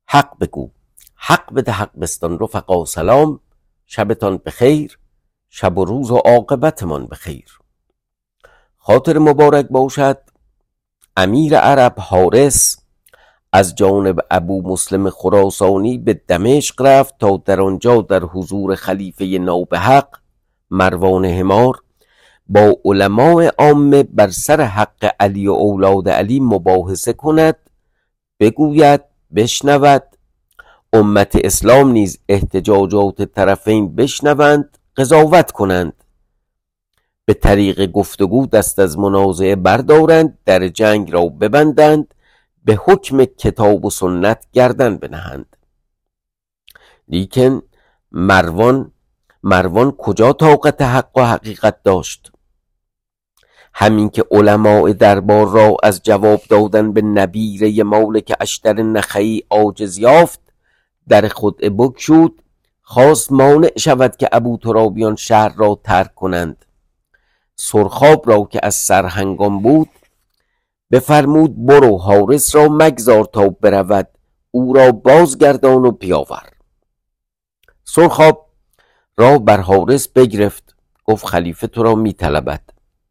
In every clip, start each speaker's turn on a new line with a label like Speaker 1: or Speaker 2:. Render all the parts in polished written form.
Speaker 1: حق بگو، حق بده، حق بستان. رفقا سلام، شبتان بخیر، شب و روز و عاقبتمان بخیر. خاطر مبارک باشد امیر عرب حارس از جانب ابو مسلم خراسانی به دمشق رفت تا در آنجا در حضور خلیفه نابحق مروان حمار با علماء عامه بر سر حق علی و اولاد علی مباحثه کند، بگوید، بشنود، امت اسلام نیز احتجاجات طرفین بشنوند، قضاوت کنند، به طریق گفتگو دست از منازعه بردارند، در جنگ را ببندند، به حکم کتاب و سنت گردن بنهند. لیکن مروان کجا طاقت حق و حقیقت داشت؟ همین که علماء دربار را از جواب دادن به نبیره مالک اشتر نخعی عاجز یافت، در خدعه بگشود، خواست مانع شود که ابو ترابیان شهر را ترک کنند. سرخاب را که از سرهنگان بود بفرمود برو حارس را مگذار تا برود، او را بازگردان و بیاور. سرخاب را بر حارس بگرفت، گفت خلیفه تو را می طلبد.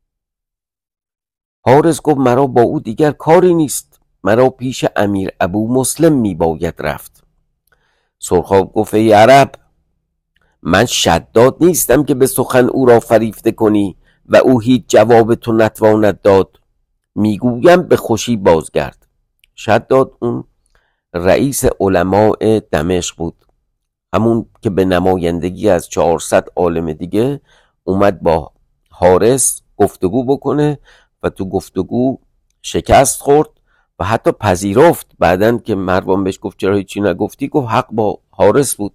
Speaker 1: حارس گفت مرا با او دیگر کاری نیست، مرا پیش امیر ابو مسلم می باید رفت. سرخاب گفت ای عرب، من شداد نیستم که به سخن او را فریفته کنی و او هیچ جواب تو نتواند داد. میگویم به خوشی بازگرد. شداد اون رئیس علماء دمشق بود، همون که به نمایندگی از 400 عالم دیگه اومد با حارس گفتگو بکنه و تو گفتگو شکست خورد و حتی پذیرفت. بعدن که مروان بهش گفت چرا هیچی نگفتی، گفت حق با حارس بود.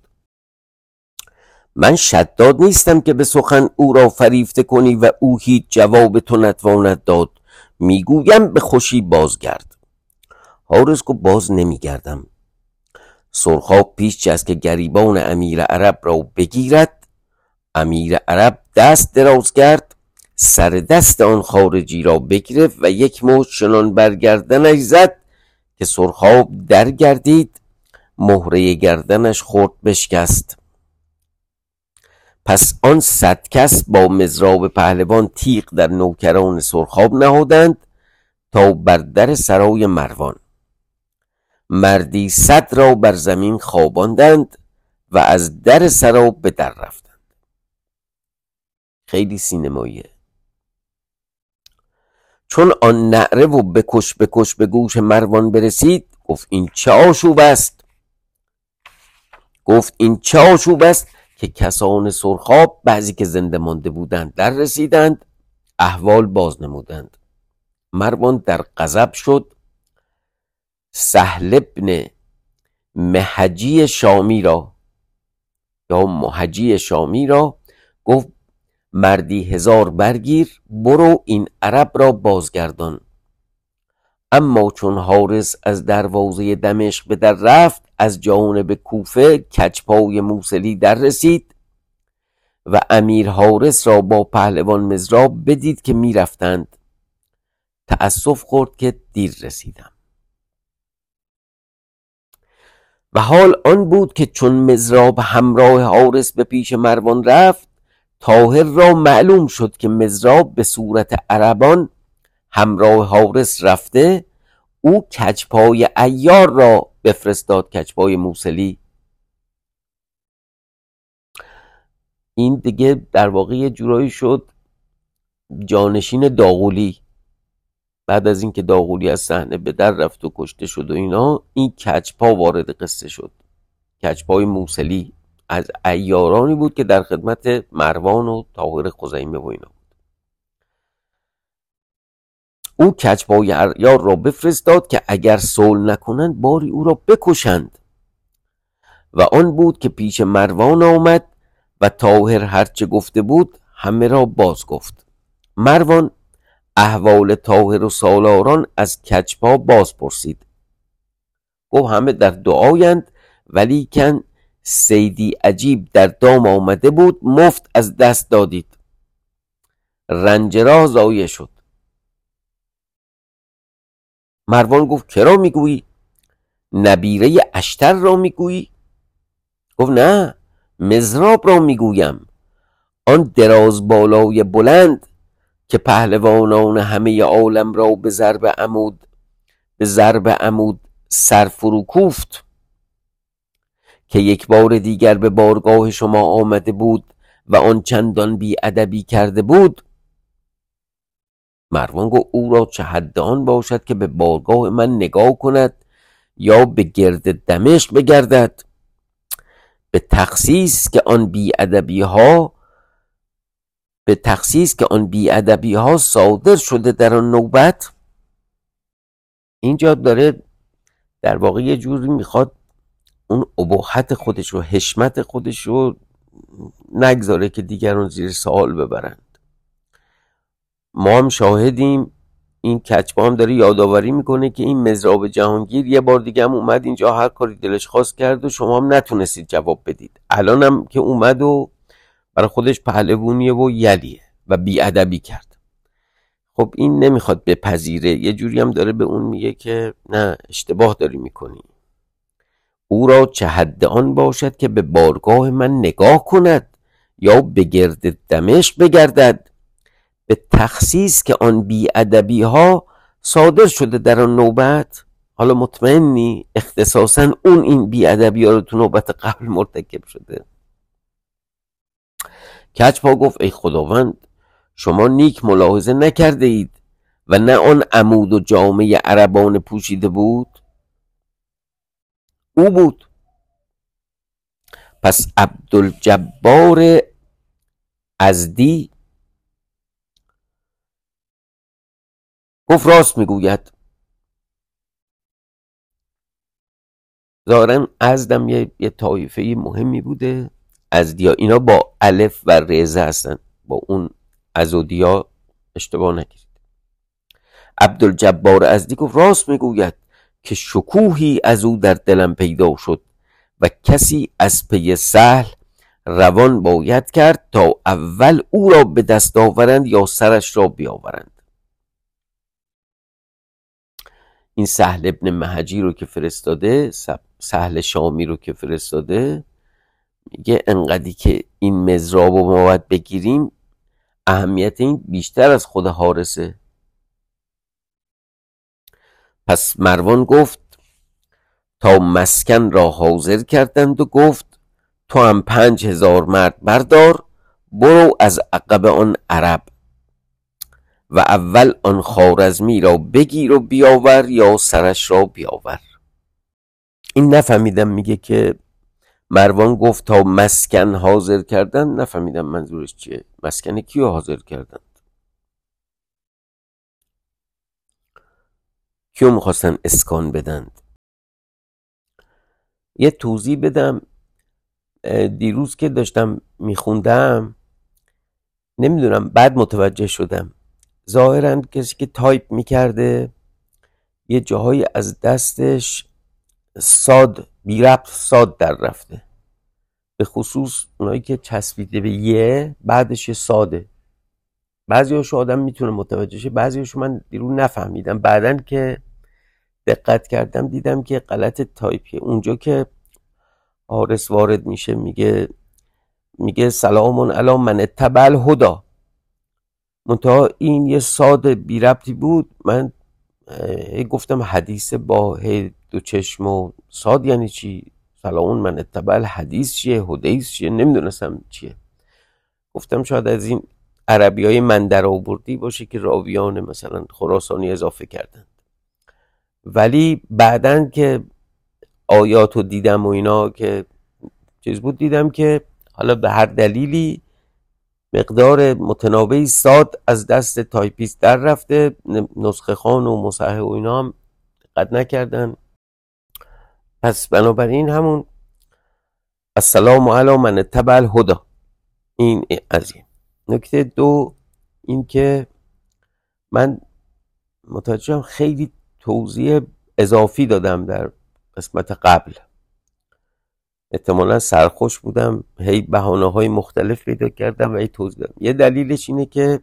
Speaker 1: من شداد نیستم که به سخن او را فریفته کنی و او هیچ جواب تو نتواند داد. میگویم به خوشی بازگرد. حارس گفت باز نمیگردم. سرخاب پیش جست که گریبان امیر عرب را بگیرد. امیر عرب دست دراز کرد، سر دست آن خارجی را بگرفت و یک مشت چنان بر گردنش زد که سرخاب در گردید، مهره گردنش خورد بشکست. پس آن 100 کس با مضراب پهلوان تیغ در نوکران سرخاب نهادند تا بر در سرای مروان. مردی 100 را بر زمین خواباندند و از در سرا به در رفتند. خیلی سینماییه. چون آن نعره و بکش بکش به گوش مروان برسید، گفت این چه آشوب است؟ که کسان سرخاب بعضی که زنده مانده بودند در رسیدند، احوال باز نمودند. مروان در غضب شد، سهل ابن محجی شامی را یا محجی شامی را گفت مردی 1000 برگیر، برو این عرب را بازگردان. اما چون حارس از دروازه دمشق به در رفت، از جانب کوفه کجپای موصلی در رسید و امیر حارس را با پهلوان مضراب بدید که می رفتند. تأسف خورد که دیر رسیدم. و حال آن بود که چون مضراب همراه حارس به پیش مروان رفت، طاهر را معلوم شد که مضراب به صورت عربان همراه حارس رفته. او کجپای عیار را بفرستاد، کجپای موصلی. این دیگه در واقع یه جورایی شد جانشین داغولی. بعد از اینکه داغولی از صحنه به در رفت و کشته شد و اینا، این کجپا وارد قصه شد. کجپای موصلی از عیارانی بود که در خدمت مروان و طاهر خزیمه و اینا. او کجپای عیار را بفرستاد که اگر صلح نکنند باری او را بکشند. و آن بود که پیش مروان آمد و طاهر هرچه گفته بود همه را باز گفت. مروان احوال طاهر و سالاران از کجپا باز پرسید. گفت همه در دعایند، ولیکن صیدی عجیب در دام آمده بود، مفت از دست دادید، رنج را ضایع شد. مروان گفت کرا میگویی؟ نبیره اشتر را میگویی؟ گفت نه، مزراب را میگویم، آن دراز بالای بلند که پهلوانان همه عالم را به ضرب عمود سر فرو کوفت، که یک بار دیگر به بارگاه شما آمده بود و آن چندان بی ادبی کرده بود. مروان گفت او را چه حد آن باشد که به بارگاه من نگاه کند یا به گرد دمشق بگردد؟ به تخصیص که آن بی ادبی ها صادر شده در آن نوبت. اینجا داره در واقع یه جوری میخواد اون اباحت خودش رو، حشمت خودش رو نگذاره که دیگران زیر سوال ببرند. ما هم شاهدیم. این کچبا هم داره یادآوری میکنه که این مزراب جهانگیر یه بار دیگه هم اومد اینجا، هر کاری دلش خواست کرد و شما هم نتونستید جواب بدید. الان هم که اومد و برای خودش پهلوونیه و یلیه و بیادبی کرد. خب این نمیخواد بپذیره، یه جوری هم داره به اون میگه که نه، اشتباه داری میکنی. او را چه حد آن باشد که به بارگاه من نگاه کند یا به گرد دمشق بگردد؟ به تخصیص که آن بیادبی ها صادر شده در آن نوبت. حالا مطمئنی اختصاصا اون این بیادبی ها رو تو نوبت قبل مرتکب شده؟ کچپا گفت ای خداوند، شما نیک ملاحظه نکرده اید و نه آن عمود و جامه عربان پوشیده بود؟ او بود. پس عبدالجبار ازدی گفت راست میگوید. ظاهرا ازدم یه طایفه مهمی بوده. ازدیا اینا با الف و رزه هستن، با اون ازودیا اشتباه نگیرید. عبدالجبار ازدی گفت راست میگوید که شکوهی از او در دلم پیدا شد و کسی از پی سهل روان باید کرد تا اول او را به دست آورند یا سرش را بیاورند. این سهل ابن مهجی رو که فرستاده، سهل شامی رو که فرستاده، میگه انقدری که این مزراب رو ما باید بگیریم، اهمیت این بیشتر از خود حارسه. پس مروان گفت تا مسکن را حاضر کردند و گفت تو هم 5000 مرد بردار، برو از عقب آن عرب و اول آن خوارزمی را بگیر و بیاور یا سرش را بیاور. این نفهمیدم میگه که مروان گفت تا مسکن حاضر کردن، نفهمیدم منظورش چیه. مسکن کیو حاضر کردن؟ کیو میخواستن اسکان بدند؟ یه توضیح بدم. دیروز که داشتم میخوندم، نمیدونم، بعد متوجه شدم ظاهرا کسی که تایپ میکرده یه جاهایی از دستش صاد بی ربط صاد در رفته، به خصوص اونایی که چسبیده به یه بعدش یه صاده. بعضی هاشو آدم میتونه متوجه شه، بعضی هاشو من دیروز نفهمیدم. بعدن که دقت کردم دیدم که غلط تایپیه. اونجا که حارس وارد میشه میگه سلام علی من اتبع الهدی، منتها این یه صاد بی ربطی بود. من گفتم حدیث با دو چشم و صاد یعنی چی؟ سلام من اتبع الحدیث چیه؟ حدیث چیه؟ نمیدونستم چیه. گفتم شاید از این عربی های من در آوردی باشه که راویان مثلا خراسانی اضافه کردند. ولی بعدن که آیاتو دیدم و اینا که چیز بود، دیدم که حالا به هر دلیلی مقدار متناوبی صاد از دست تایپیست در رفته، نسخه خان و مصحح و اینا هم دقت نکردن. پس بنابراین همون السلام علی من اتبع الهدی. این از این. نکته دو، این که من متوجهم خیلی توضیح اضافی دادم در قسمت قبل. احتمالا سرخوش بودم، هی بهانه‌های مختلف پیدا کردم و هی توضیح دادم. یه دلیلش اینه که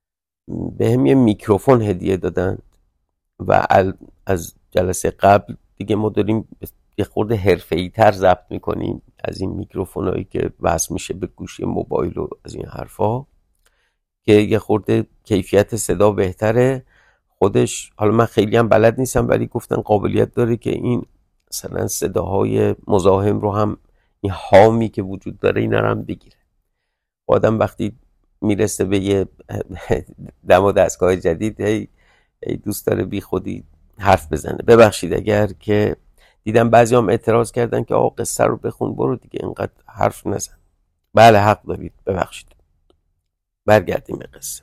Speaker 1: به هم یه میکروفون هدیه دادن و از جلسه قبل دیگه ما داریم یه خورده حرفه‌ای تر ضبط میکنیم از این میکروفونایی که وصل میشه به گوشی موبایل و از این حرفا، که یه خورده کیفیت صدا بهتره. خودش حالا من خیلی هم بلد نیستم، ولی گفتن قابلیت داره که این مثلا صداهای مزاحم رو هم، این هامی که وجود داره اینا رو هم بگیره. آدم وقتی میرسه به یه دم و دستگاه جدید هی دوست داره بی خودی حرف بزنه. ببخشید اگر که دیدم بعضی هم اعتراض کردن که آقا قصه رو بخون برو دیگه اینقدر حرف نزن. بله حق دارید، ببخشید. برگردیم به قصه.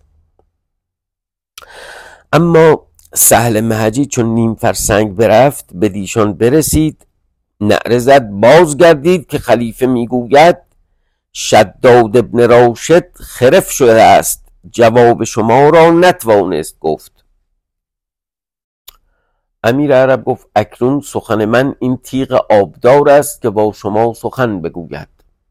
Speaker 1: اما سهل محجی چون نیم فرسنگ برفت به دیشان برسید، نعره زد بازگردید که خلیفه میگوید شداد ابن راشد خرف شده است، جواب شما را نتوانست گفت. امیر عرب گفت اکنون سخن من این تیغ آبدار است که با شما سخن بگوید.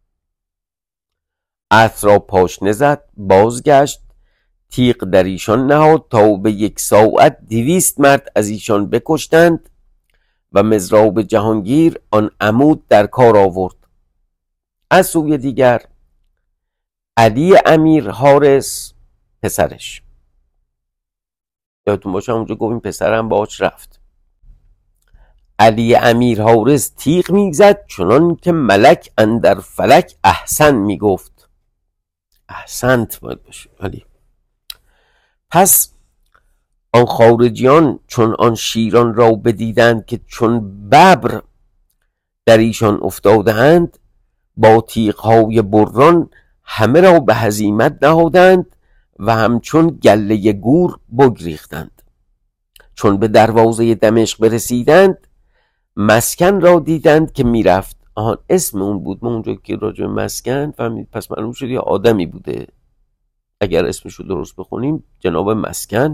Speaker 1: اسب را پاشنه زد، بازگشت، تیغ در ایشان نهاد تا به 1 ساعت 200 مرد از ایشان بکشتند و مضراب جهانگیر آن عمود در کار آورد. از سوی دیگر علی امیر حارس پسرش، یادتون باشه اونجا گفتیم پسرم باهاش رفت، علی امیر حارس تیغ میزد چنان که ملک اندر فلک احسن میگفت. احسنت باید باشه. علی پس آن خارجیان چون آن شیران را بدیدند که چون ببر در ایشان افتاده‌اند، با تیغ‌های بران همه را به هزیمت نهادند و همچون گله گور بگریختند. چون به دروازه دمشق برسیدند، مسکن را دیدند که میرفت. آن اسم اون بود، ما اونجا که راجع مسکن فهمید، پس معلوم شد یه آدمی بوده. اگر اسمش رو درست بخونیم جناب مسکن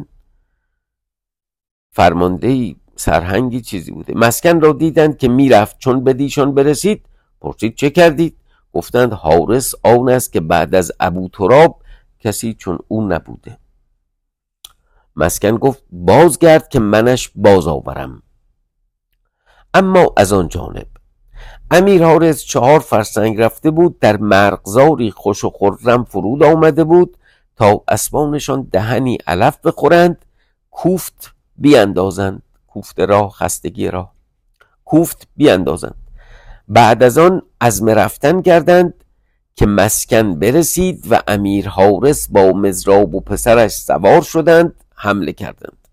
Speaker 1: فرمانده سرهنگی چیزی بوده. مسکن را دیدند که میرفت، چون به دیشان برسید پرسید چه کردید؟ گفتند حارس آن است که بعد از ابو تراب کسی چون او نبوده. مسکن گفت بازگرد که منش باز آورم. اما از آن جانب امیر حارس 4 فرسنگ رفته بود، در مرغزاری خوش و خرم فرود آمده بود تا اسبانشان دهنی علف بخورند، کوفت بیاندازند. کوفت راه، خستگی راه، کوفت بیاندازند. بعد از آن عزم رفتن کردند که مسکن برسید و امیر حارس با مضراب و پسرش سوار شدند، حمله کردند.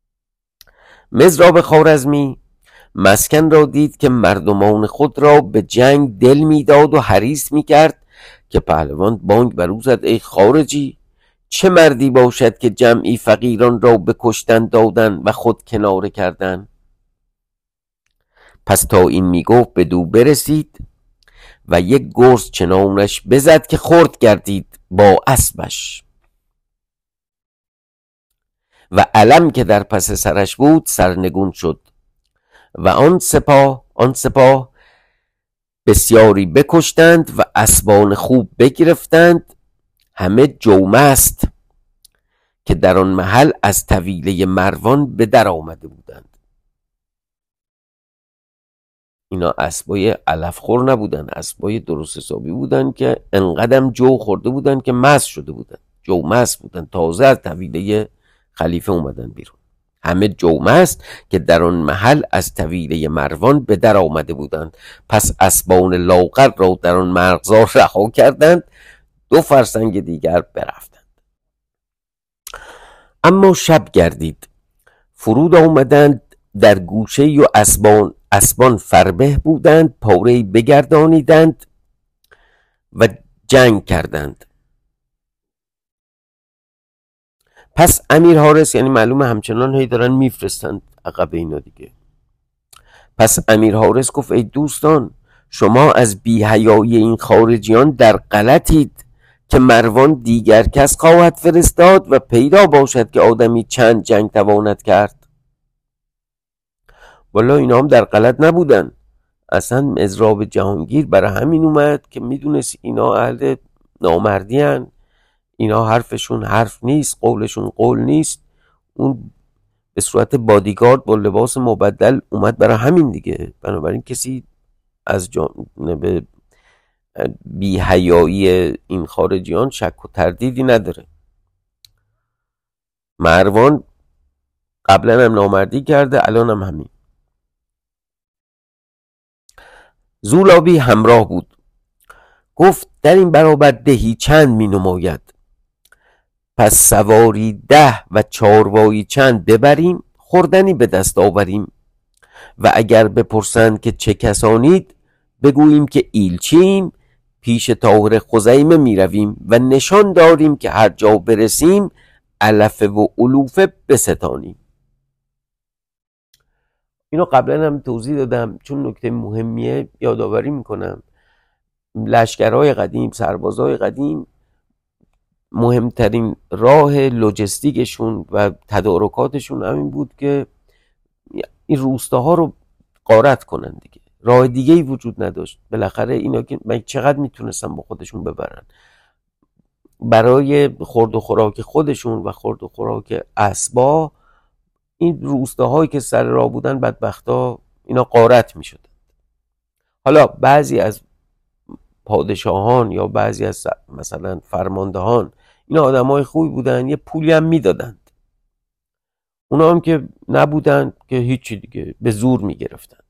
Speaker 1: مضراب خوارزمی مسکن را دید که مردمان خود را به جنگ دل میداد و حریص میکرد که پهلوان بانگ بر او زد ای خارجی، چه مردی باشد که جمعی فقیران را به کشتن دادن و خود کناره کردن. پس تا این میگفت بدو برسید و 1 گرز چنانش بزد که خرد گردید با اسبش و علم که در پس سرش بود سرنگون شد و آن سپاه بسیاری بکشتند و اسبان خوب بگرفتند، همه جومست که در آن محل از طویله مروان به در آمده بودند. اینا اسبای علف خور نبودن، اسبای درست حسابی بودن که انقدم جو خورده بودن که مست شده بودن، جومست بودن، تازه از طویله خلیفه اومدن بیرون. همه جومست که در آن محل از طویله مروان به در آمده بودند. پس اسبان لاغر را در آن مرغزار رها کردند، 2 فرسنگ دیگر برفتند. اما شب گردید، فرود آمدند در گوشه و اسبان فربه بودند، پاره بگردانیدند و جنگ کردند. پس امیر حارس، یعنی معلومه همچنان هی دارن میفرستند عقب اینا دیگه. پس امیر حارس گفت ای دوستان، شما از بی‌حیایی این خارجیان در غلطید که مروان دیگر کس خواهد فرستاد و پیدا باشد که آدمی چند جنگ تواند کرد. والا اینا هم در غلط نبودن. اصلا مضراب جهانگیر برای همین اومد که میدونست اینا اهل نامردی هن، اینا حرفشون حرف نیست، قولشون قول نیست. اون به صورت بادیگارد با لباس مبدل اومد برای همین دیگه. بنابراین کسی از جانب بی‌حیایی این خارجیان شک و تردیدی نداره. مروان قبلا هم نامردی کرده، الان هم همین. زولابی همراه بود. گفت در این برابر دهی چند می نماید؟ پس سواری 10 و چاروایی چند ببریم، خوردنی به دست آوریم و اگر بپرسند که چه کسانید، بگوییم که ایلچیم، پیش طاهر خزیمه می رویم و نشان داریم که هر جا برسیم علفه و علوفه بستانیم. اینو قبلا هم توضیح دادم چون نکته مهمیه یادآوری میکنم. لشکرهای قدیم، سربازهای قدیم، مهمترین راه لوجستیکشون و تدارکاتشون همین بود که این روستاها رو غارت کنن دیگه. راه دیگه ای وجود نداشت. بالاخره اینا که من چقدر میتونستن با خودشون ببرن برای خورد و خوراک خودشون و خورد و خوراک اسبا. این روستاهایی که سر راه بودن بدبختا اینا غارت میشدن. حالا بعضی از پادشاهان یا بعضی از مثلا فرماندهان اینا آدمای خوبی بودن، یه پولی هم میدادند. اونا هم که نبودن که هیچی دیگه، به زور میگرفتن.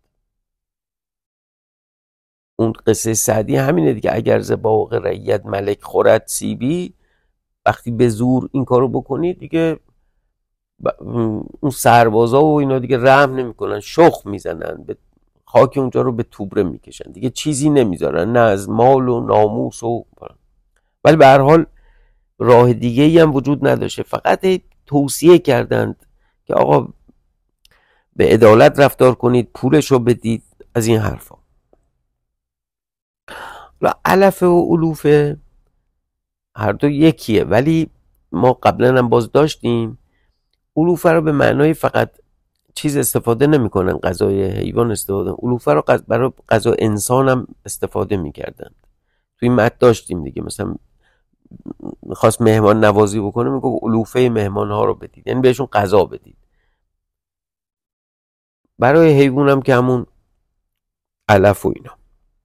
Speaker 1: اون قصه سعدی همینه دیگه. اگر ز باغ رعیت ملک خورد سیبی، وقتی به زور این کارو بکنی دیگه اون سربازا و اینا دیگه رحم نمیکنن، شخ میزنن، به خاک اونجا رو به توبره میکشن دیگه، چیزی نمیذارن نه از مال و ناموس و. ولی به هر حال راه دیگه ای هم وجود نداشته، فقط توصیه کردند که آقا به عدالت رفتار کنید، پولشو بدید، از این حرفا. علف و علوفه هر دو یکیه، ولی ما قبلا هم باز داشتیم علوفه رو به معنای فقط چیز استفاده نمیکنن، غذای حیوان استفاده، علوفه رو برای غذا انسان هم استفاده میکردن. توی متن داشتیم دیگه، مثلا میخواست مهمان نوازی بکنه میگه علوفه مهمان ها رو بدید، یعنی بهشون غذا بدید. برای حیوان هم که همون علف و اینا.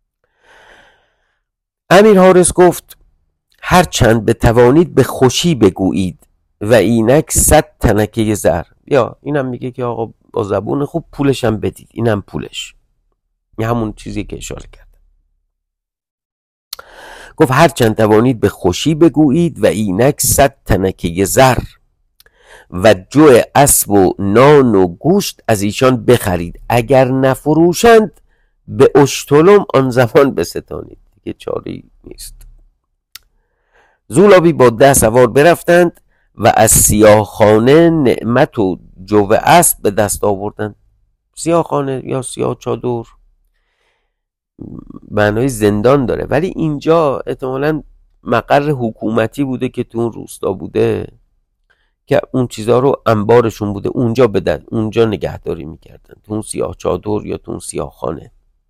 Speaker 1: امیر حارس گفت هر چند بتوانید به خوشی بگویید و اینک 100 تنکه زر. یا اینم میگه که آقا با زبون خوب پولش هم بدید، اینم پولش، این همون چیزی که اشاره کرد. گفت هر چند توانید به خوشی بگویید و اینک 100 تنکه زر و جو اسب و نان و گوشت از ایشان بخرید، اگر نفروشند به اشتلم آن زمان بستانید. دیگه چاری نیست. زولابی با 10 سوار برفتند و از سیاهخانه نعمت و جو اسب به دست آوردند. سیاهخانه یا سیاه چادر معنای زندان داره، ولی اینجا احتمالاً مقر حکومتی بوده که تو اون روستا بوده که اون چیزا رو انبارشون بوده، اونجا نگهداری میکردن، تو اون سیاه چادر یا تو اون سیاهخانه.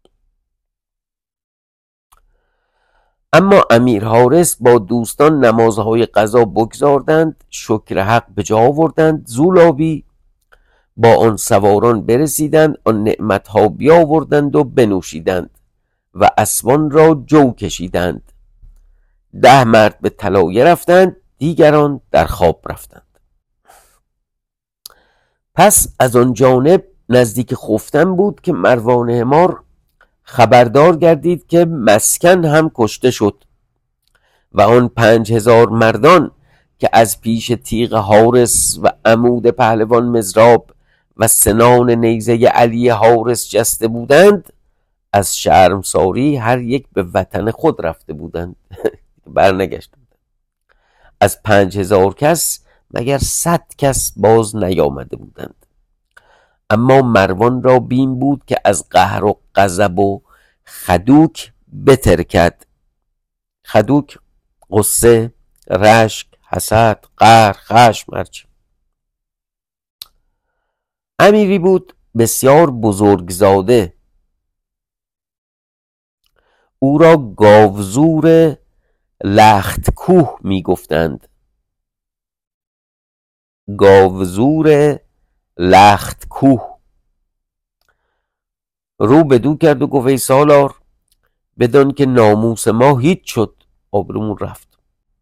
Speaker 1: اما امیر حارس با دوستان نمازهای قضا بگزاردند، شکر حق به جا آوردند. زولابی با آن سواران برسیدند، آن نعمتها بیاوردند و بنوشیدند و اسبان را جو کشیدند. 10 مرد به طلایه رفتند، دیگران در خواب رفتند. پس از آن جانب نزدیک خفتن بود که مروان حمار خبردار گردید که مسکن هم کشته شد و آن 5000 مردان که از پیش تیغ حارس و عمود پهلوان مزراب و سنان نیزه علی حارس جسته بودند، از شرمساری هر یک به وطن خود رفته بودند. برنگشته بودند. از 5000 کس مگر 100 کس باز نیامده بودند. اما مروان را بیم بود که از قهر و غضب و خدوک بترکد. خدوک غصه، رشک، حسد، قهر، خشم، هرچی. امیری بود بسیار بزرگزاده، او را گاوزور لخت کوه می گفتند. گاوزور لخت کوه. رو بدو کرد و گفت ای سالار بدان که ناموس ما هیچ شد. آبرومون رفت.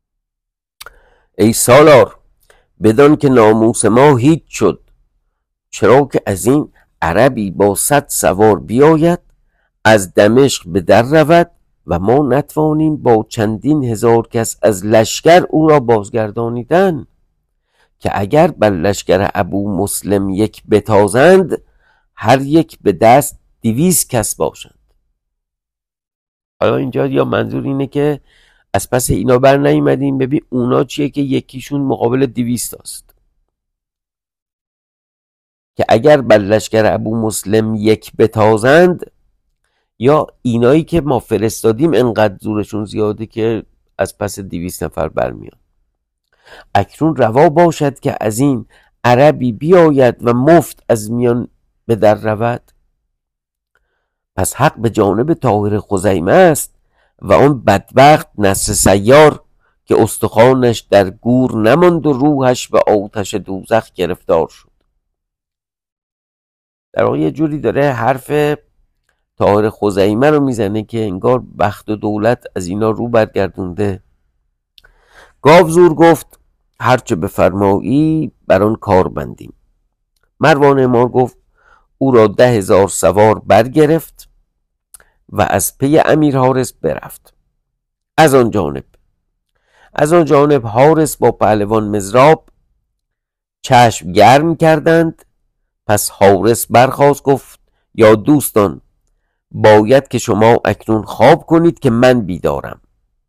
Speaker 1: ای سالار بدان که ناموس ما هیچ شد، چرا که از این عربی با 100 سوار بیاید، از دمشق به در رود و ما نتوانیم با چندین هزار کس از لشکر او را بازگردانیدن، که اگر بر لشکر ابو مسلم یک بتازند، هر یک به دست 200 کس باشند. حالا اینجا یا منظور اینه که از پس اینا بر نیومدیم، ببین اونا چیه که یکیشون مقابل 200 است، که اگر بر لشکر ابو مسلم یک بتازند، یا اینایی که ما فرستادیم انقدر زورشون زیاده که از پس 200 نفر برمیان. اکنون روا باشد که از این عربی بیاید و مفت از میان به در رود. پس حق به جانب طاهر خزیمه است و آن بدبخت نصر سیار که استخوانش در گور نماند و روحش به آتش دوزخ گرفتار شد. در واقع یه جوری داره حرف طاهر خزیمه رو میزنه که انگار بخت و دولت از اینا رو برگردونده. گاوزور گفت هرچه بفرمایی بر آن کار بندیم. مروان امار گفت او را 10,000 سوار برگرفت و از پی امیر حارس برفت. از آن جانب حارس با پهلوان مزراب چشم گرم کردند. پس حارس برخاست گفت یا دوستان، باید که شما اکنون خواب کنید که من بیدارم.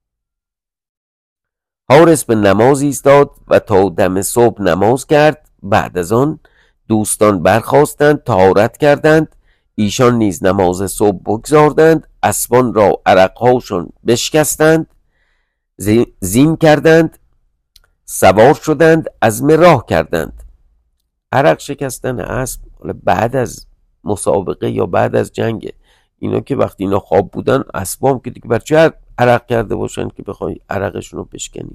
Speaker 1: حارس به نماز ایستاد و تا دم صبح نماز کرد. بعد از آن دوستان برخاستند، طهارت کردند. ایشان نیز نماز صبح بگزاردند، اسبان را عرقهاشون بشکستند، زین کردند، سوار شدند، عزم راه کردند. عرق شکستن اسب بعد از مسابقه یا بعد از جنگ، اینا که وقتی اینا خواب بودن، اسبام که دیگه برچه عرق کرده باشن که بخوای عرقشون رو بشکنی.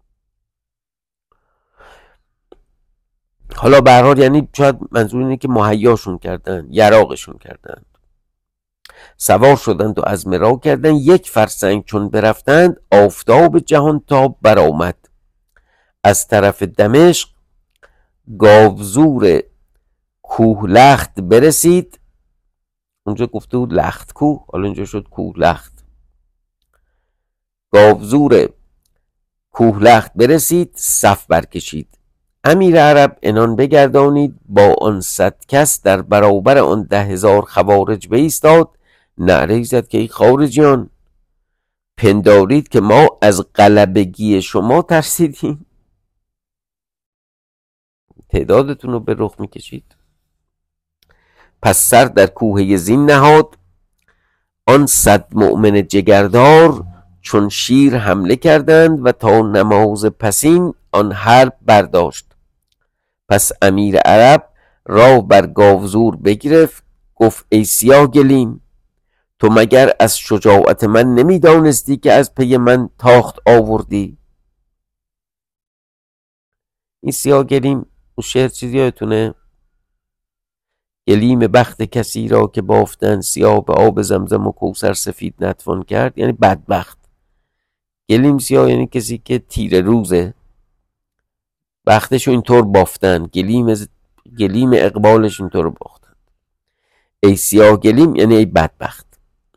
Speaker 1: حالا به هر حال یعنی شاید منظور اینه که مهیاشون کردن، یراقشون کردن، سوار شدند و عزم راه کردند. 1 فرسنگ چون برفتند، آفتاب جهان تاب برآمد. از طرف دمشق گاوزور کوه لخت برسید. اونجا گفته بود لخت کوه، حالا اینجا شد کوه لخت. گاوزور کوه لخت برسید، صف برکشید. امیر عرب عنان بگردانید، با آن 100 کس در برابر آن 10,000 خوارج بایستاد. نعره زد که ای خارجیان، پندارید که ما از غلبگی شما ترسیدیم؟ تعدادتون رو به رخ میکشید. پس سر در کوه زین نهاد، آن 100 مؤمن جگردار چون شیر حمله کردند و تا نماز پسین آن حرب برداشت. پس امیر عرب راه بر گاوزور بگرفت، گفت ای سیاه گلیم، تو مگر از شجاعت من نمیدانستی که از پی من تاخت آوردی؟ این سیاه گلیم اون شعر چیزی یادتونه؟ گلیم بخت کسی را که بافتن، سیاه به آب زمزم و کوثر سفید نتوان کرد. یعنی بدبخت. گلیم سیاه یعنی کسی که تیره روزه، بختشو اینطور بافتن، گلیم اقبالش اینطور باختن. ای سیاه گلیم یعنی ای بدبخت.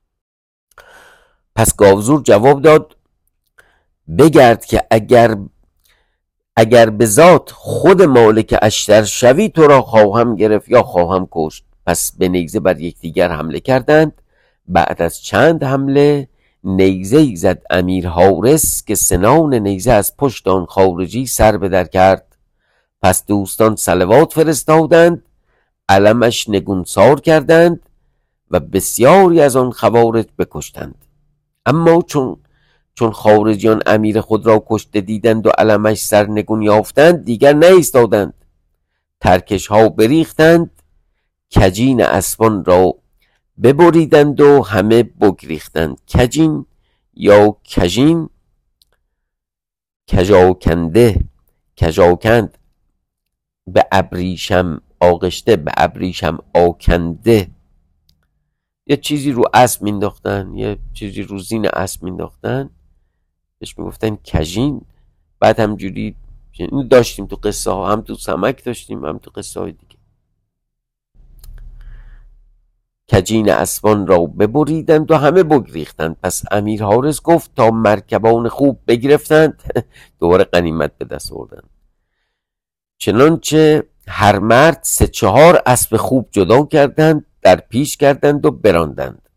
Speaker 1: پس گاوزور جواب داد بگرد که اگر به ذات خود مالک اشتر شوی، تو را خواهم گرفت یا خواهم کشت. پس به نیزه بر یکدیگر حمله کردند. بعد از چند حمله نیزه زد امیر حارس که سنان نیزه از پشت آن خارجی سر به در کرد. پس دوستان صلوات فرستادند، علمش نگونسار کردند و بسیاری از آن خوارج بکشتند. اما چون خارجیان امیر خود را کشته دیدند و علمش سرنگون یافتند، دیگر نایستادند. ترکش ها بریختند، کجین اسبان را ببریدند و همه بگریختند. کجین یا کجین، کجاکند به ابریشم آغشته به ابریشم آکنده یه چیزی رو اسب مینداختن، یه چیزی رو زین اسب مینداختن، بهش میگفتن کژین. بعد همجوری داشتیم تو قصه ها، هم تو سمک داشتیم هم تو قصه های دیگه. کجین اسبان را ببریدند و همه بگریختند. پس امیر حارس گفت تا مرکبان خوب بگرفتند دوباره غنیمت به دست آوردند. چنانچه هر مرد 3-4 اسب خوب جدا کردند، در پیش کردند و براندند.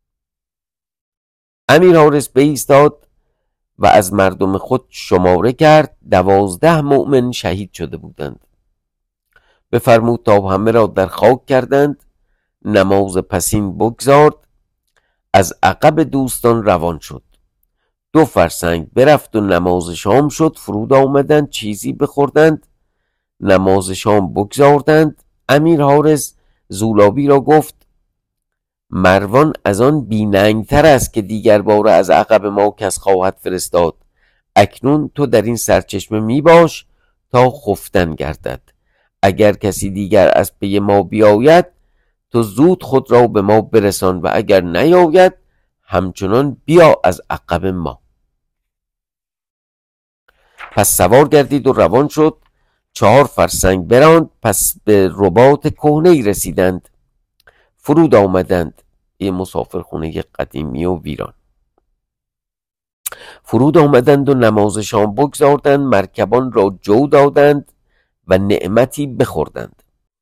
Speaker 1: امیر حارس بایستاد و از مردم خود شماره کرد، 12 مؤمن شهید شده بودند. بفرمود تا همه را در خاک کردند. نماز پسین بگذارد، از عقب دوستان روان شد. 2 فرسنگ برفت و نماز شام شد. فرود آمدند، چیزی بخوردند، نماز شام بگذاردند. امیر حارس زولابی را گفت مروان از آن بی‌ننگ‌تر است که دیگر باره از عقب ما کس خواهد فرستاد. اکنون تو در این سرچشمه می باش تا خفتن گردد. اگر کسی دیگر از پی ما بیاید تو زود خود را به ما برسان و اگر نیاید همچنان بیا از عقب ما. پس سوار گردید و روان شد. 4 فرسنگ براند. پس به رباط کهنه‌ای رسیدند. فرود آمدند، یه مسافرخونه قدیمی و ویران. فرود آمدند و نماز شام بگذاردند. مرکبان را جو دادند و نعمتی بخوردند.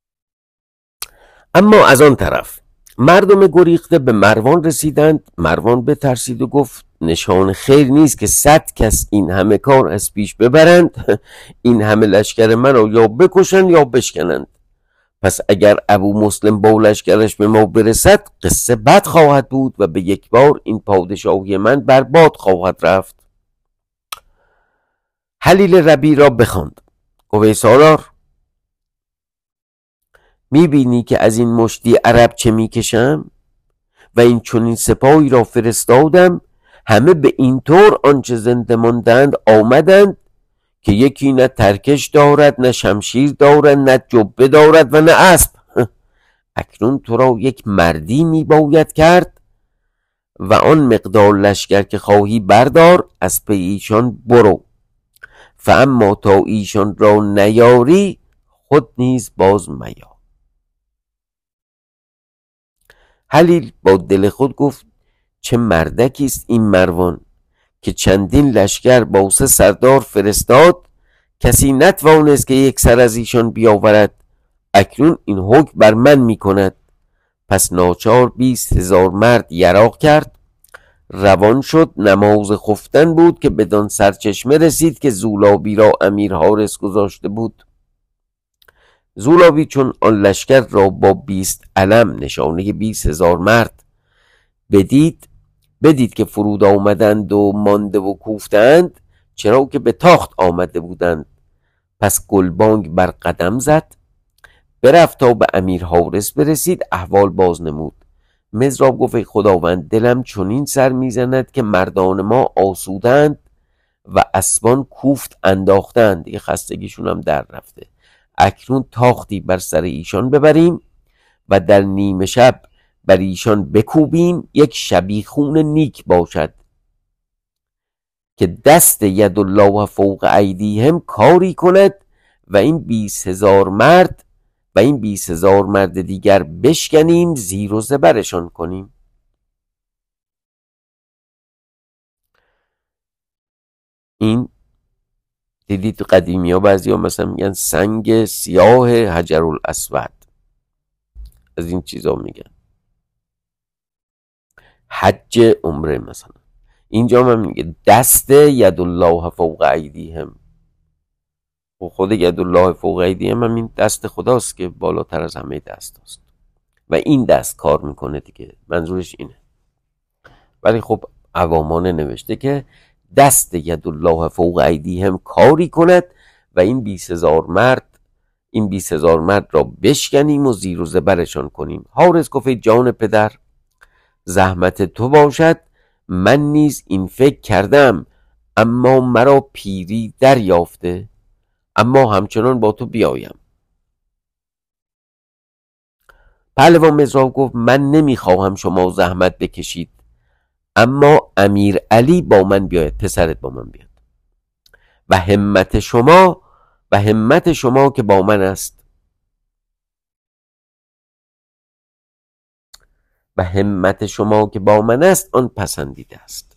Speaker 1: اما از آن طرف مردم گریخته به مروان رسیدند. مروان بترسید و گفت نشان خیر نیست که 100 کس این همه کار از پیش ببرند. این همه لشکر من را یا بکشند یا بشکنند. پس اگر ابو مسلم با لشکرش به ما برسد قصه بد خواهد بود و به یک بار این پادشاهی من برباد خواهد رفت. حلیل ربی را بخواند. گفت سالار، میبینی که از این مشتی عرب چه میکشم و این چنین سپاهی را فرستادم، همه به این طور آنچه زنده ماندند آمدند که یکی نه ترکش دارد، نه شمشیر دارد، نه جبه دارد و نه اسب. اکنون تو را یک مردی میباید کرد و آن مقدار لشکر که خواهی بردار، از پی ایشان برو. فاما تا ایشان را نیاری خود نیز باز میا. حلیل با دل خود گفت چه مردکی است این مروان که چندین لشکر با 3 سردار فرستاد، کسی نتوانست که یک سر از ایشان بیاورد. اکنون این حکم بر من می کند. پس ناچار 20,000 مرد یراق کرد، روان شد. نماز خفتن بود که بدان سرچشمه رسید که زولابی را امیر حارس گذاشته بود. زولابی چون آن لشکر را با 20 علم نشانه 20,000 مرد بدید که فرود آمدند و مانده و کوفتند، چرا که به تاخت آمده بودند. پس گلبانگ بر قدم زد، برفت تا به امیر حارس برسید، احوال باز نمود. مضراب گفت ای خداوند، دلم چنین سر میزند که مردان ما آسودند و اسبان کوفت انداختند، دیگه خستگیشون هم در رفته. اکنون تاختی بر سر ایشان ببریم و در نیمه شب بر ایشان بکوبیم. یک شبیخون نیک باشد که دست یدالله فوق ایدیهم کاری کند و این 20,000 مرد دیگر بشکنیم، زیر و زبرشان کنیم. این دیدید تو قدیمی ها بعضی ها مثلا میگن سنگ سیاه حجرالاسود، از این چیزا میگن. حج عمره مثلا، اینجا من میگه دست یدالله فوق ایدیهم. و خود یدالله فوق ایدیهم هم این دست خداست که بالاتر از همه دست است و این دست کار میکنه دیگه، منظورش اینه. ولی خب عوامان نوشته که دست یدالله فوق ایدیهم کاری کند و این 20,000 مرد را بشکنیم و زیر و زبرشان کنیم. حارس گفت جان پدر، زحمت تو باشد، من نیز این فکر کردم، اما مرا پیری دریافته، اما همچنان با تو بیایم. پهلوان مزراب گفت من نمیخواهم شما زحمت بکشید، اما امیر علی با من بیاید، پسرت با من بیاد و همت شما که با من است آن پسندیده است.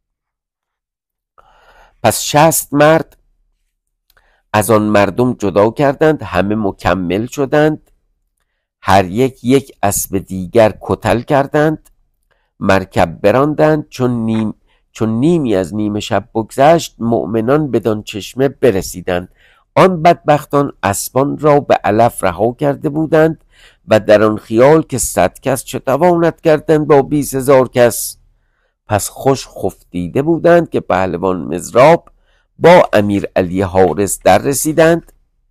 Speaker 1: پس 60 مرد از آن مردم جدا کردند، همه مکمل شدند، هر یک اسب دیگر کتل کردند، مرکب براندند. چون نیمی از نیمه شب بگذشت، مؤمنان بدان چشمه برسیدند. آن بدبختان اسبان را به علف رها کرده بودند و در آن خیال که 100 کس چه تواند کردند با 20,000 کس. پس خوش خفتیده بودند که پهلوان مزراب با امیر علی حارس در رسیدند.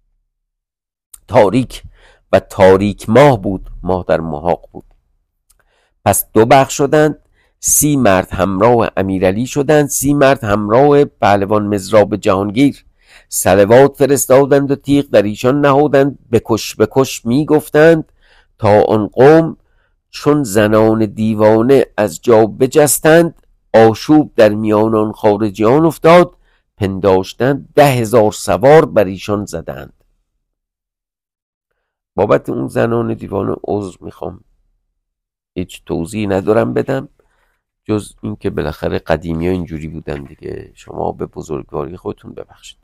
Speaker 1: تاریک ماه بود، ماه در محاق بود. پس 2 بخش شدند، 30 مرد همراه امیرعلی شدند، 30 مرد همراه پهلوان مزراب جهانگیر. صلوات فرستادند و تیغ در ایشان نهادند، بکش می گفتند تا آن قوم چون زنان دیوانه از جا بجستند. آشوب در میان آن خارجیان افتاد، پنداشتند 10,000 سوار بر ایشان زدند. بابت اون زنان دیوانه عذر میخوام، هیچ توضیحی ندارم بدم جز اینکه بالاخره قدیمی ها اینجوری بودن دیگه، شما به بزرگواری خودتون ببخشید.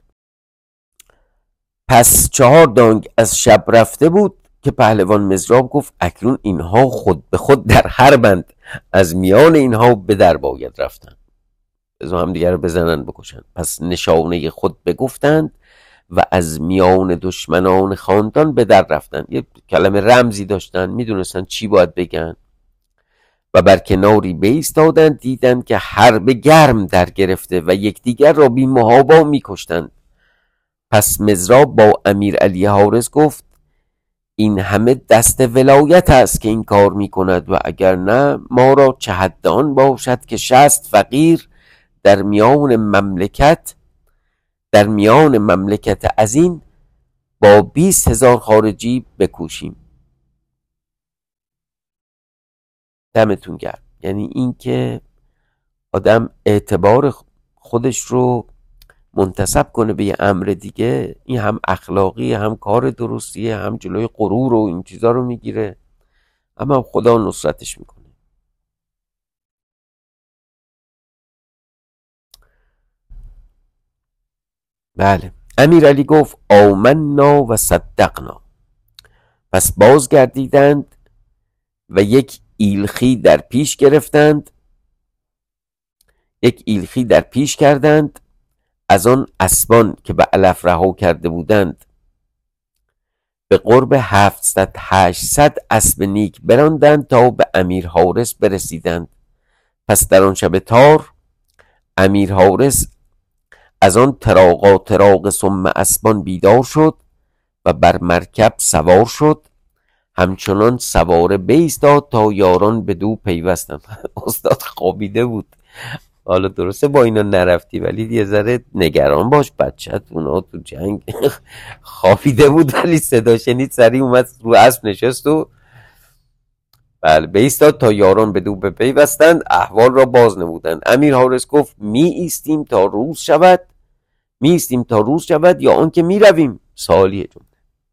Speaker 1: پس 4 دانگ از شب رفته بود که پهلوان مزراب گفت اکنون اینها خود به خود در حربند، از میان اینها به در باید رفتن، از هم دیگر رو بزنن بکشن. پس نشانه خود بگفتند و از میان دشمنان خاندان به در رفتن. یه کلمه رمزی داشتن، میدونستن چی باید بگن و بر کناری بایستادند. دیدند که حرب گرم در گرفته و یکدیگر را بی محابا میکشتند. پس مزراب با امیر علی حارس گفت این همه دست ولایت است که این کار میکند و اگر نه ما را چه حد آن باشد که 60 فقیر در میان مملکت از این با 20,000 خارجی بکوشیم. دمتون گرم. یعنی این که آدم اعتبار خودش رو منتسب کنه به یه امر دیگه، این هم اخلاقی، هم کار درستیه، هم جلوی غرور و این چیزا رو میگیره، اما خدا نصرتش میکنه. بله. امیرعلی گفت آمنا و صدقنا. پس بازگردیدند و یک ایلخی در پیش کردند از آن اسبان که به علف رها کرده بودند. به قرب 700-800 اسب نیک براندند تا به امیر حارس برسیدند. پس در آن شب تار امیر حارس از آن تراق سم اسبان بیدار شد و بر مرکب سوار شد، همچنان سواره بایستاد تا یاران بدو پیوستند. استاد خوابیده بود. حالا درسته با اینا نرفتی ولی یه ذره نگران باش، بچت اونا تو جنگ خوابیده بود، ولی صدا شنید سریع اومد رو اسب نشست و بله بایستاد تا یاران بدو بپیوستند، احوال را باز نمودند. امیر حارس گفت می ایستیم تا روز شود یا آنکه می رویم؟ سوالیه جمله.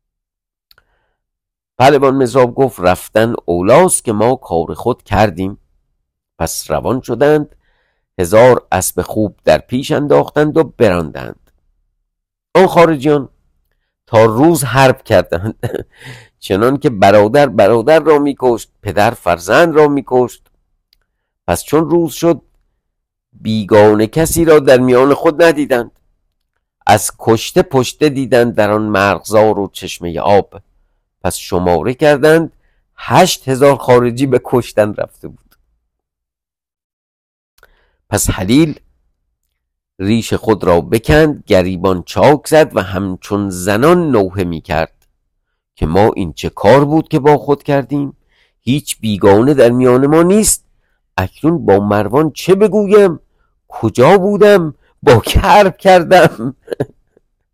Speaker 1: پهلوان مزراب گفت رفتن اولاست که ما کار خود کردیم. پس روان شدند، 1000 اسب خوب در پیش انداختند و براندند. آن خارجیان تا روز حرب کردند، چنان که برادر را میکشت، پدر فرزند را میکشت. پس چون روز شد بیگانه کسی را در میان خود ندیدند، از کشته پشته دیدند در آن مرغزار و چشمه آب. پس شماره کردند 8000 خارجی به کشتن رفته بود. پس حلیل ریش خود را بکند، گریبان چاک زد و همچون زنان نوحه می کرد که ما این چه کار بود که با خود کردیم؟ هیچ بیگانه در میان ما نیست. اکنون با مروان چه بگویم؟ کجا بودم؟ با که حرب کردم؟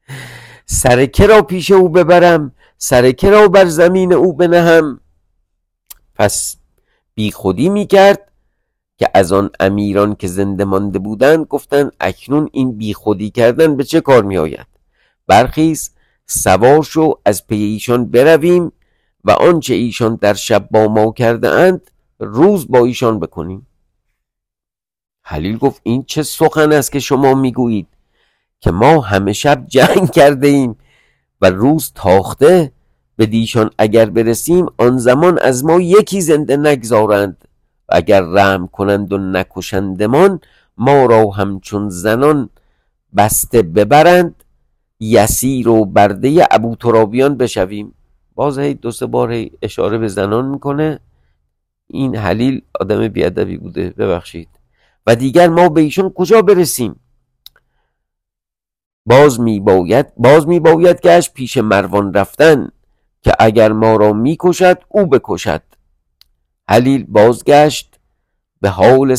Speaker 1: سرکه را پیش او ببرم؟ سرکه را بر زمین او بنهم؟ پس بی خودی میکرد که از آن امیران که زنده مانده بودند گفتند اکنون این بی خودی کردن به چه کار می آید؟ برخیز سوار شو از پی ایشان برویم و آنچه ایشان در شب با ما کرده اند روز با ایشان بکنیم. خلیل گفت این چه سخن است که شما میگویید که ما همه شب جنگ کرده ایم و روز تاخته، به دیشان اگر برسیم آن زمان از ما یکی زنده نگذارند و اگر رحم کنند و نکشندمان ما را همچون زنان بسته ببرند یسیر و برده ابوترابیان بشویم. باز هی 2-3 بار اشاره به زنان میکنه. این خلیل آدم بیادبی بوده، ببخشید. و دیگر ما به ایشون کجا برسیم؟ باز می باید گشت پیش مروان رفتن که اگر ما را میکشد او بکشد. خلیل بازگشت به حال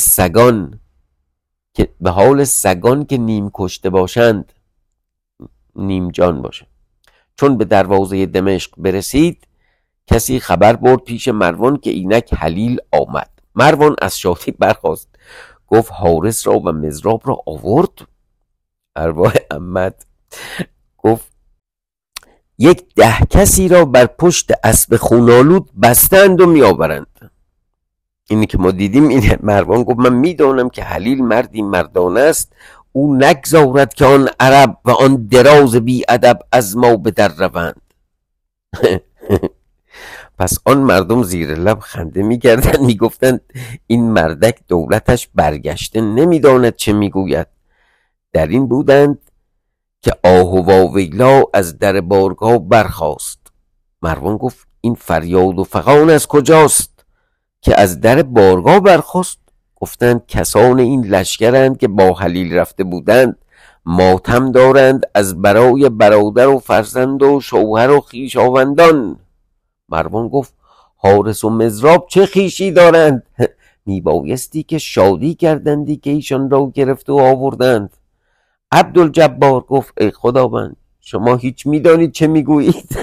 Speaker 1: سگان که نیم کشته باشند نیم جان باشه. چون به دروازه دمشق برسید کسی خبر برد پیش مروان که اینک خلیل آمد. مروان از شادی برخاست، گفت حارس را و مضراب را آورد؟ ارواح عمد گفت 10 کسی را بر پشت اسب خونالود بستند و میآورند. اینی که ما دیدیم اینه. مروان گفت من میدانم که خلیل مردی مردانه است، او نگذارد که آن عرب و آن دراز بی ادب از ما به در روند. پس آن مردم زیر لب خنده میکردند، میگفتند این مردک دولتش برگشته نمیداند چه میگوید. در این بودند که آه و واویلا از در بارگاه برخاست. مروان گفت این فریاد و فغان از کجاست که از در بارگاه برخاست؟ گفتند کسان این لشکرند که با خلیل رفته بودند، ماتم دارند از برای برادر و فرزند و شوهر و خویشاوندان. مروان گفت حارس و مضراب چه خویشی دارند؟ میبایستی که شادی کردندی که ایشان را گرفت و آوردند. عبدالجبار گفت ای خداوند شما هیچ میدانید چه میگویید؟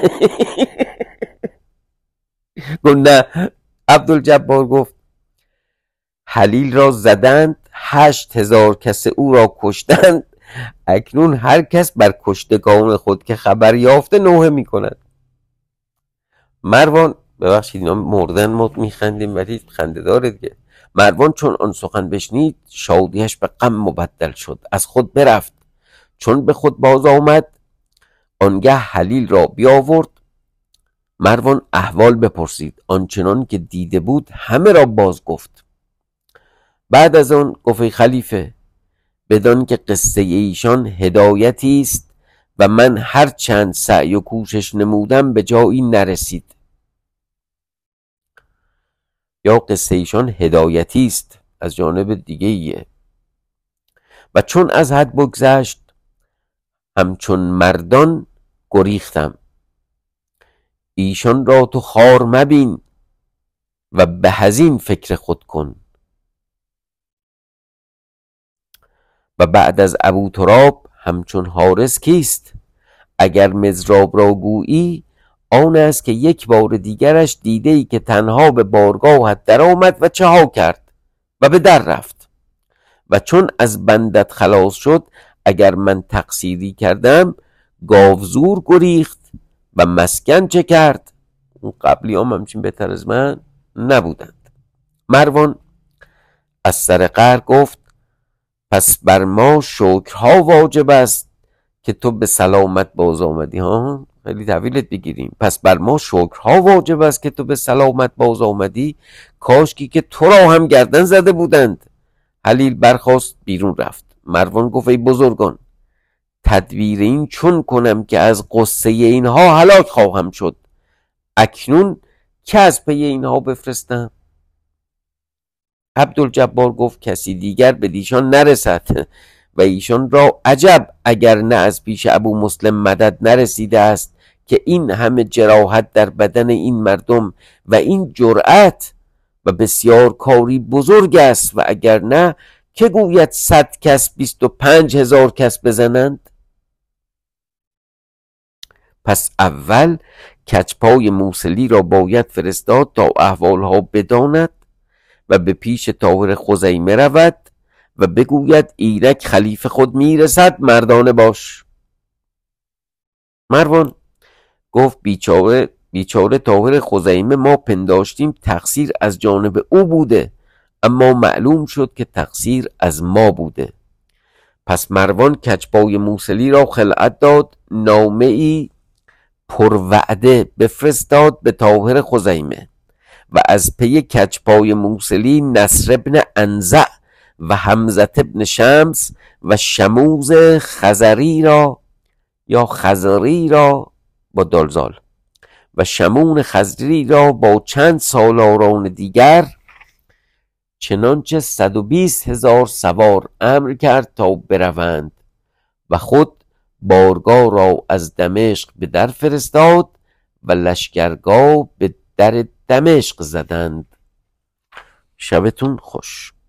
Speaker 1: گفت نه. عبدالجبار گفت خلیل را زدند، 8000 کس او را کشتند، اکنون هر کس بر کشتگان خود که خبر یافته نوحه میکند. مروان ببخشید اینا مردن ما میخندیم ولی خنده داره دیگه. مروان چون آن سخن بشنید شادیش به غم مبدل شد، از خود برفت. چون به خود باز آمد آنگه خلیل را بیاورد. مروان احوال بپرسید، آنچنان که دیده بود همه را باز گفت. بعد از آن گفت ای خلیفه بدان که قصه ایشان هدایتی است و من هر چند سعی و کوشش نمودم به جایی نرسید. یا قصه ایشان هدایتی است از جانب دیگه ایه. و چون از حد بگذشت همچون مردان گریختم. ایشان را تو خوار مبین و به هزین فکر خود کن. و بعد از ابوتراب همچون حارس کیست؟ اگر مضراب را گویی آن است که یک بار دیگرش دیده ای که تنها به بارگاهت در آمد و چه ها کرد و به در رفت. و چون از بندت خلاص شد اگر من تقصیری کردم گاوزور گریخت و مسکن چه کرد. اون قبلی هم همچین بهتر از من نبودند. مروان از سر قهر گفت پس بر ما شکرها واجب است که تو به سلامت باز آمدی. ها خیلی طویلت بگیریم. پس بر ما شکرها واجب است که تو به سلامت باز آمدی، کاشکی که تو را هم گردن زده بودند. خلیل برخاست بیرون رفت. مروان گفت ای بزرگان تدبیر این چون کنم که از قصه اینها هلاک خواهم شد. اکنون که از پی اینها بفرستم؟ عبدالجبار گفت کسی دیگر به دیشان نرسد و ایشان را عجب اگر نه از پیش ابو مسلم مدد نرسیده است که این همه جراحت در بدن این مردم و این جرأت و بسیار کاری بزرگ است و اگر نه که گوید 100 کس 25,000 کس بزنند. پس اول کچپای موصلی را باید فرستاد تا احوالها بداند و به پیش طاهر خزیمه رود و بگوید اینک خلیفه خود میرسد، مردانه باش. مروان گفت بیچاره طاهر خزیمه، ما پنداشتیم تقصیر از جانب او بوده، اما معلوم شد که تقصیر از ما بوده. پس مروان کچپای موصلی را خلعت داد، نامه ای پروعده بفرستاد به طاهر خزیمه و از پی کچپای موصلی نصر ابن انزع و حمزه ابن شمس و شموز خزری را یا خزری را با دالزال و شمون خزری را با چند سالاران دیگر چنانچه 120,000 سوار امر کرد تا بروند و خود بارگاه را از دمشق به در فرستاد و لشکرگاه به در دمشق زدند. شبتون خوش.